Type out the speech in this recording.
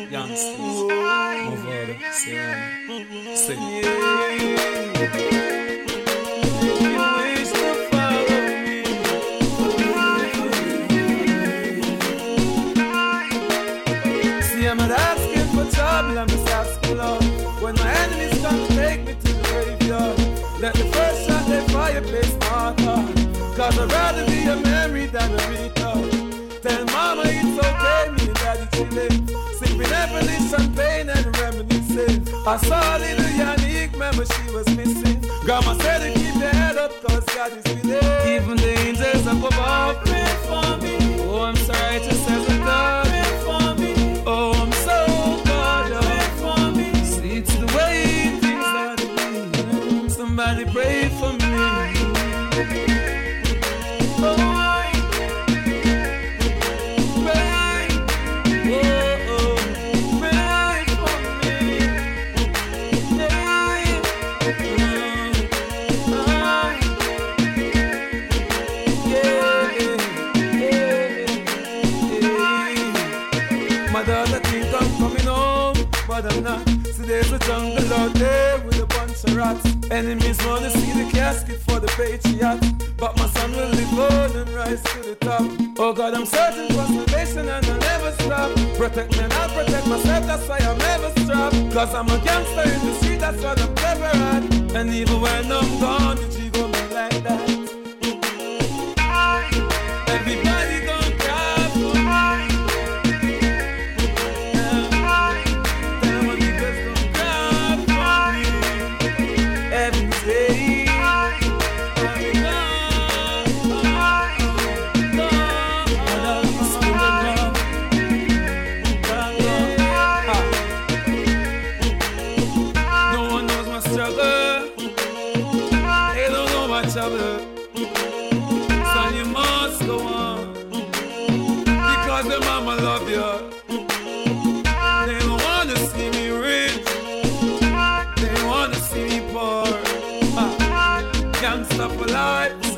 youngsters, Movado, sing. See, I'm not asking for trouble, I'm just asking love. When my enemies come to take me to the graveyard, let the first shot they fire place my heart. Cause I'd rather be a memory than a record. Tell mama it's okay, me and daddy chillin', sipping heavily champagne and reminiscing. I saw little Yannick, remember she was missing. Grandma said to keep your head up cause God is with it. Even the angels up above pray for me. Oh, I'm sorry to say the God pray for me. Oh, I'm so God, pray for me. See it's the way things are to be. Somebody pray for me. But I'm not. So there's a jungle out there with a bunch of rats. Enemies wanna see the casket for the patriot, but my son will live on and rise to the top. Oh God, I'm searching for salvation and I'll never stop. Protect me and I'll protect myself, that's why I'm never strapped. Cause I'm a gangster in the street, that's what I'm clever at. And even when I'm gone, the G gon' be like that. Everybody gon' cry for me. Son, you must go on, because the mama love you. They don't wanna see me rich, they wanna see me poor. Can't stop for life.